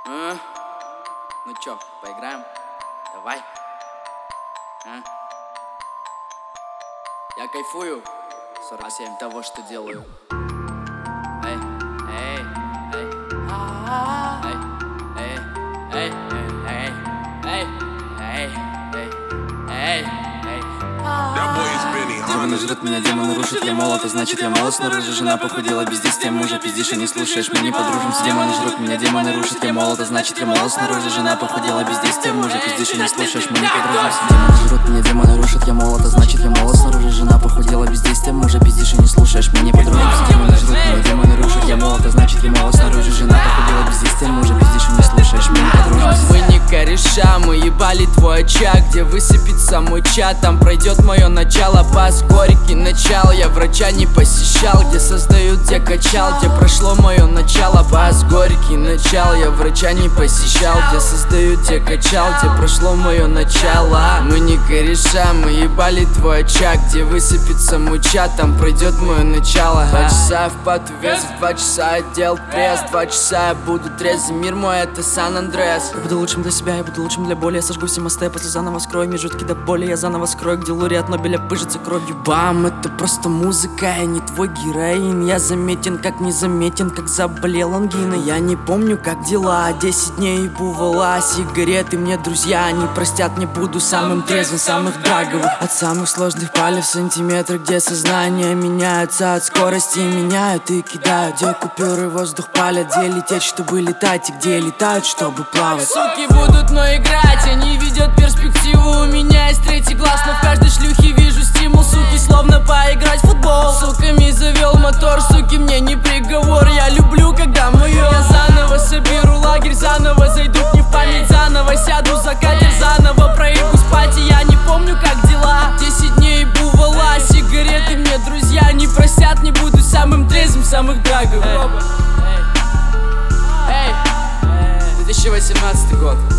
Ну чё, поиграем? Давай. Я кайфую 47 того, что делаю. Эй, эй, эй, эй, эй, эй, эй, эй, эй, эй, эй. Демоны жрут меня, демоны рушат, я молод, а значит я молод снаружи. Жена похудела, бездействие мужа, пиздишь и не слушаешь, мы не подружимся. Демоны жрут меня, демоны рушат, я молод, а значит я молод снаружи. Жена похудела, бездействие мужа, пиздишь и не слушаешь, мы не подружимся. Демоны жрут меня, демоны рушат, я молод, а значит я молод снаружи. Жена похудела, бездействие мужа, пиздишь и не слушаешь, мы не подружимся. Демоны жрут меня, демоны рушат, я молод, а значит я молод снаружи. Жена похудела, бездействие мужа, пиздишь и не слушаешь, мы не подружимся. Мы не кореша, мы ебали твой очаг, где высыпется мой чат, там пройдет мое начало. Бас горький начал, я врача не посещал, где создают, где качал, где прошло мое начало. Бас горький начал, я врача не посещал, где создают, где качал, где прошло мое начало. Мы не кореша, мы ебали твой очаг, где высыпется мой чат, там пройдет мое начало. 2 часа в поту вес, 2 часа отдел пресс, 2 часа я буду трезвый, мир мой это Сан-Андрес. Я буду лучшим для себя, я буду лучшим для боли. Я сожгу все мосты, после заново скрою межутки до боли. Я заново скрою, где лауреат Нобеля пыжится кровью. Бам, это просто музыка, я не твой героин. Я заметен, как незаметен, как заболел ангиной. Я не помню, как дела, 10 дней бувала. Сигареты мне друзья не простят, не буду самым трезвым, самых драговых. От самых сложных палев сантиметры, где сознание меняется от скорости. Меняют и кидают, где купюры воздух палят. Где лететь, чтобы летать, и где летают, чтобы плавать. Суки будут, но играть, они видят перспективу. У меня есть третий глаз, но в каждой шлюхе вижу стимул. Суки, словно поиграть в футбол. Суками завел мотор, суки, мне не приговор. Я люблю, когда мое. Я заново соберу лагерь, заново зайду не в память. Заново сяду за катер, заново проебу спать. И я не помню, как дела. 10 дней бувала, сигареты мне друзья не простят. Не буду самым трезвым, самых драговых. 2018 год.